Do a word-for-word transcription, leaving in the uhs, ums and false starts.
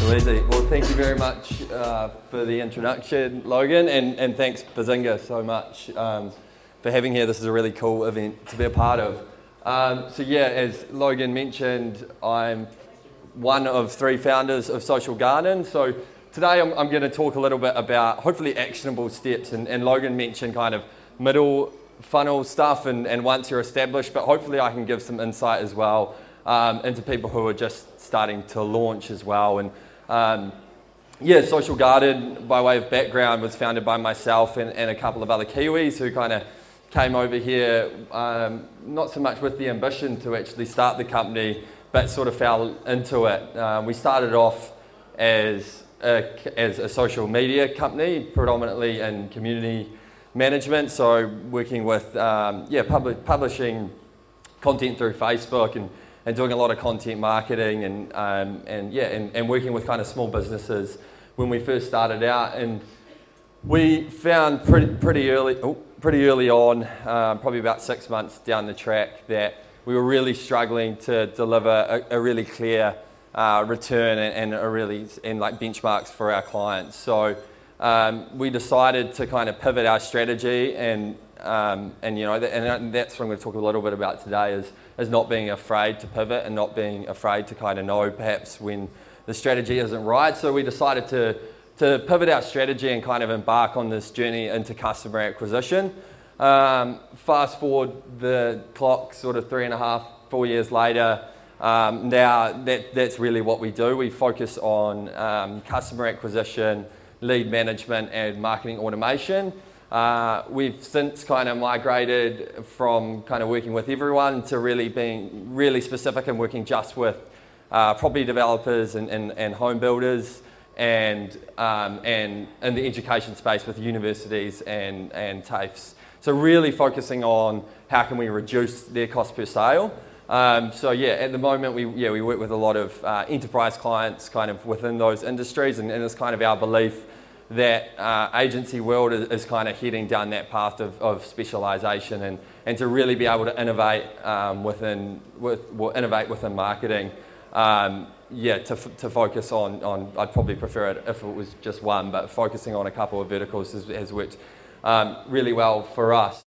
Cool, easy. Well, thank you very much uh, for the introduction, Logan, and, and thanks Bazinga so much um, for having here. This is a really cool event to be a part of. Um, so yeah, as Logan mentioned, I'm one of three founders of Social Garden. So today I'm, I'm going to talk a little bit about hopefully actionable steps, and, and Logan mentioned kind of middle funnel stuff and, and once you're established, but hopefully I can give some insight as well um, into people who are just starting to launch as well. And um, yeah, Social Garden, by way of background, was founded by myself and, and a couple of other Kiwis who kind of came over here, um, not so much with the ambition to actually start the company, but sort of fell into it. Um, we started off as a, as a social media company, predominantly in community management, so working with um, yeah pub- publishing content through Facebook and, and doing a lot of content marketing and um, and yeah and, and working with kind of small businesses when we first started out. And we found pretty pretty early oh, pretty early on, um, probably about six months down the track, that we were really struggling to deliver a, a really clear uh, return and, and a really and like benchmarks for our clients. So Um, we decided to kind of pivot our strategy, and um, and you know, and that's what I'm going to talk a little bit about today, is is not being afraid to pivot and not being afraid to kind of know perhaps when the strategy isn't right. So we decided to to pivot our strategy and kind of embark on this journey into customer acquisition. Um, fast forward the clock, sort of three and a half, four years later. Um, now that that's really what we do. We focus on um, customer acquisition, lead management and marketing automation. Uh, we've since kind of migrated from kind of working with everyone to really being really specific and working just with uh, property developers and, and, and home builders, and um, and in the education space with universities and, and TAFEs. So really focusing on how can we reduce their cost per sale. Um, so yeah, at the moment we yeah we work with a lot of uh, enterprise clients kind of within those industries, and, and it's kind of our belief that uh, agency world is, is kind of heading down that path of, of specialisation, and, and to really be able to innovate um, within with well, innovate within marketing. Um, yeah, to f- to focus on on I'd probably prefer it if it was just one, but focusing on a couple of verticals has, has worked um, really well for us.